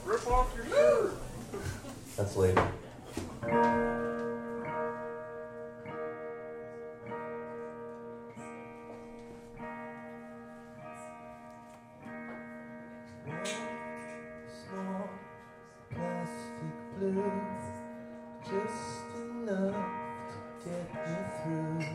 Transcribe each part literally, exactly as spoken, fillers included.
Rip off your shirt. That's later. Small plastic blue, just enough to get me through.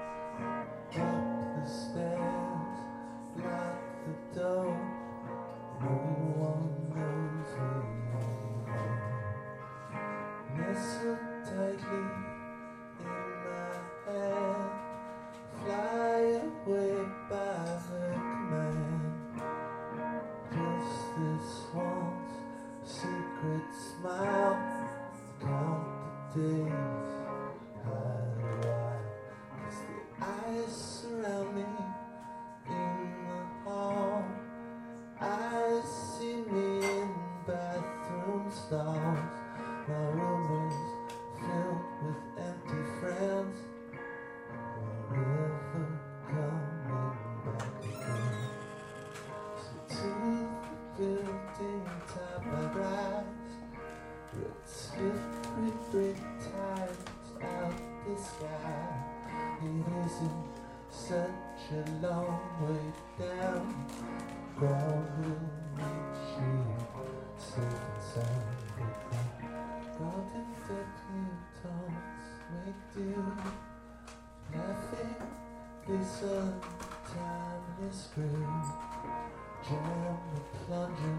Up the stairs, lock the door. No one knows me anymore. Nestle tightly in my hand, fly away by her command. Just this once, secret smile, count the days, hide wide, 'cause the eyes surround me in the hall. Eyes see me in bathroom stalls. My room is filled with empty friends. Will I ever coming back again? So to the building top I rise, with slippery brick tiles out the sky. It isn't such a long way down. Ground will meet you safe and sound. Golden debutantes make do, laughing this untimely screw. Jam the plunger,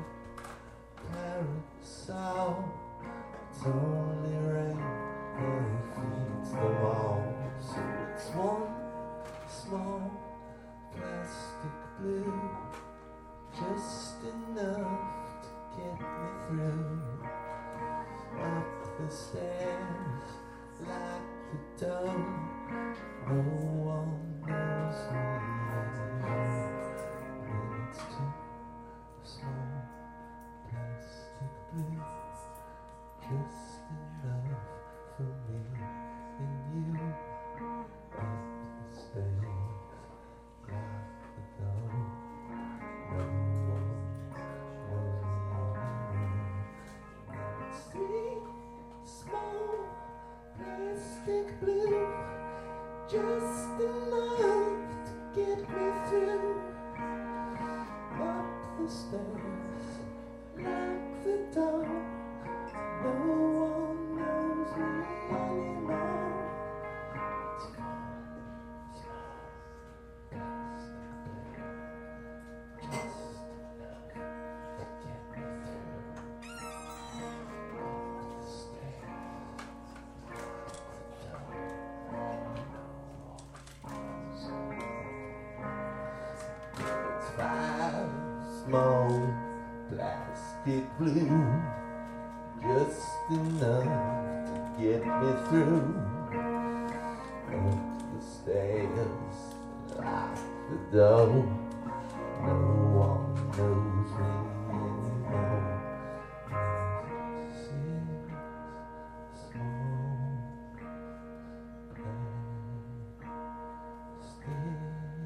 parasol. It's only rain that feeds them all. So it's one small plastic blue, just enough to get me through. Up the stairs, lock the door. No one knows me anymore. When it's too small, plastic blue, just enough for me and you. Up the stairs, lock the door. No one knows me anymore. It's three small plastic blue, just enough to get me through. Up the stairs, lock the door. No one knows me anymore. It's four small plastic blue, just enough to get me through. Up the stairs, lock the door. It's five small plastic blue, just enough to get me through. Up the stairs, lock the door. No one knows me anymore. Six small plastic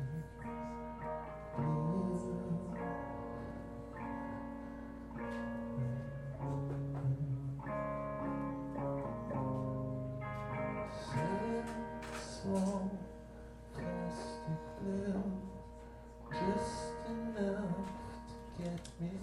blue. Small plastic blue, just enough to get me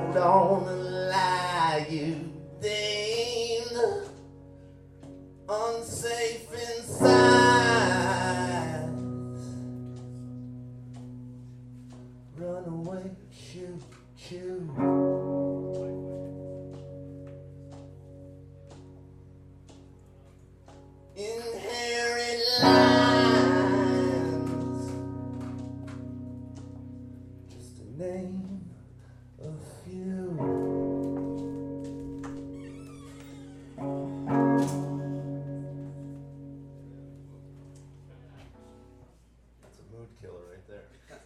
Hold on and lie, you deemed unsafe inside. Run away, shoot, shoot. Inherent lines, just to name a few. That's a mood killer right there.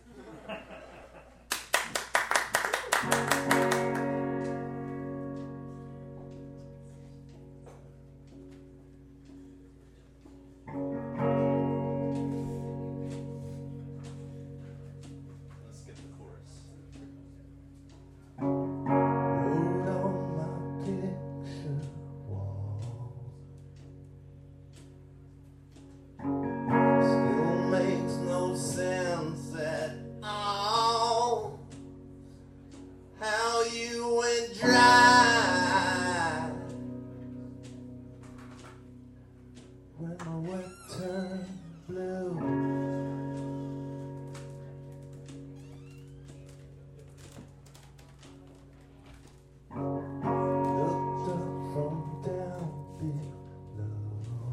Let's get the chorus. Wrote on my picture wall, still makes no sense at all. How you went dry when my wet turned blue. Looked up from down below.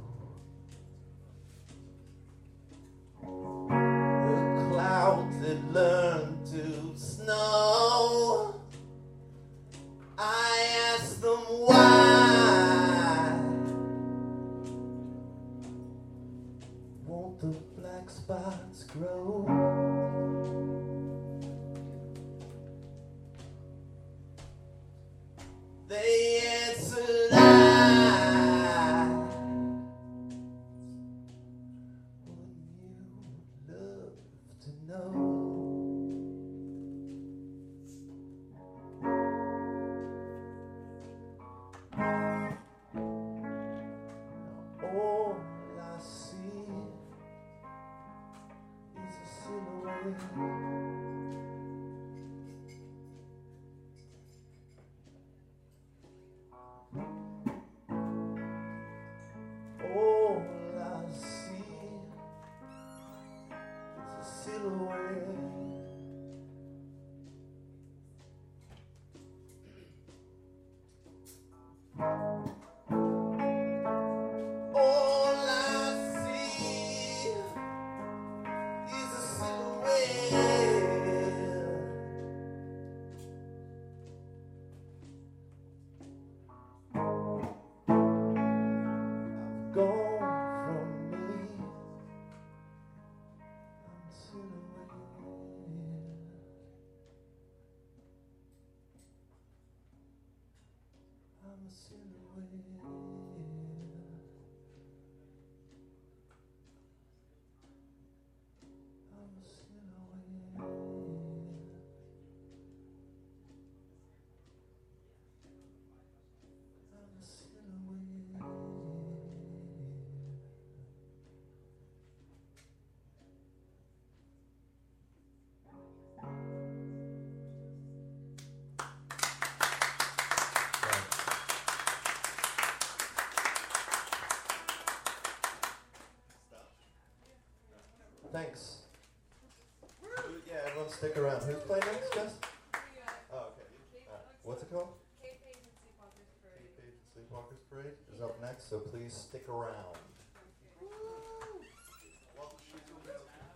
The clouds had learned to snow. I asked them why. Won't the black spots grow? They answered, I wouldn't you love to know? Now all I see is a silhouette. All I see is a silhouette. All I see is a silhouette. I've gone from me. I'm a silhouette. I'm a silhouette. I'm a silhouette. I'm a silhouette. Thanks. Who- Yeah, everyone stick around. Who's playing next, Jess? Oh, okay. Uh, what's it called? K-Page and Sleepwalkers Parade. Sleepwalkers Parade is up next, so please stick around.